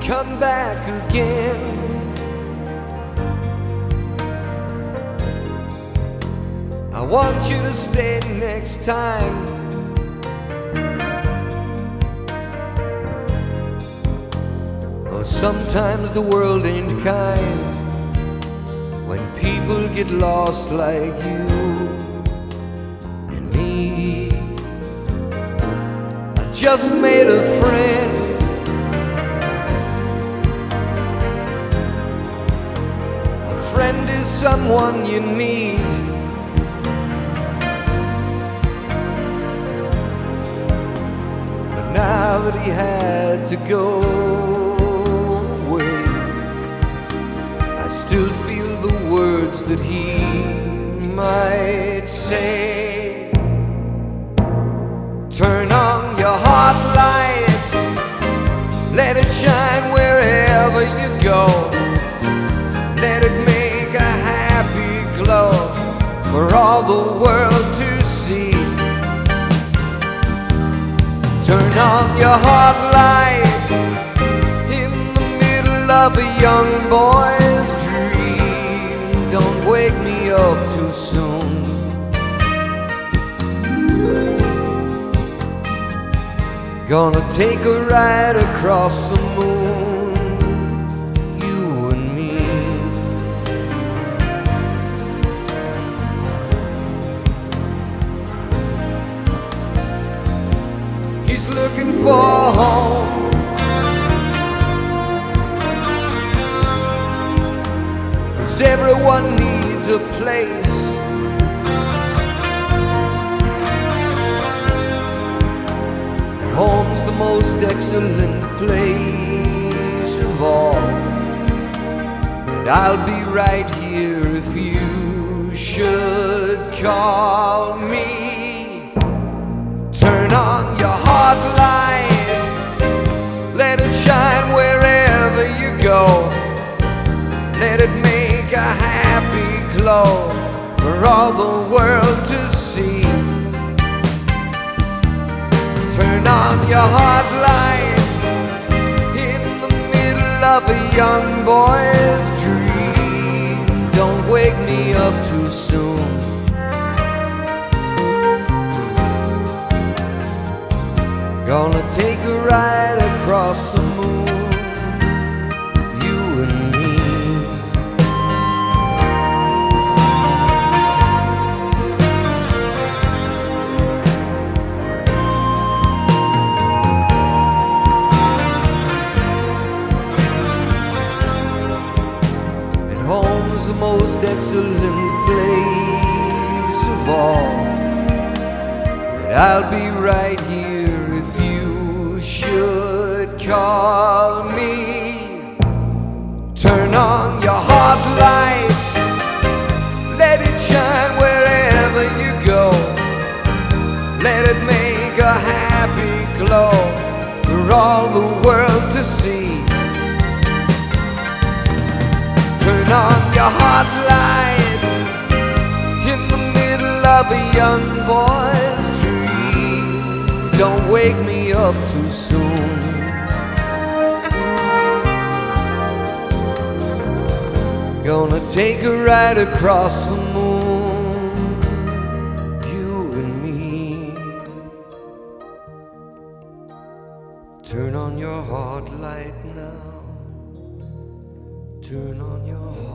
come back again. I want you to stay next time. Though sometimes the world ain't kind when people get lost like you and me. I just made a friend. A friend is someone you need. But now that he had to go away, I still feel the words that he might say. Turn on your heart light, let it shine wherever you go. Let it make a happy glow for all the world to see. Turn on your heart light in the middle of a young boy's dream. Don't wake me up too soon. Gonna take a ride across the moon, you and me. He's looking for home, 'cause everyone needs a place. Home's the most excellent place of all, and I'll be right here if you should call me. Turn on your heart light, let it shine wherever you go. Let it make a happy glow for all the world to see. Turn on your heart light in the middle of a young boy's dream. Don't wake me up too soon. Gonna take a ride across the moon, you and me. Home's the most excellent place of all, and I'll be right here if you should call me. Turn on your heart light, let it shine wherever you go. Let it make a happy glow for all the world to see. Turn on your heart light in the middle of a young boy's dream. Don't wake me up too soon. Gonna take a ride across the moon, you and me. Turn on your heart light now. Turn on your heart.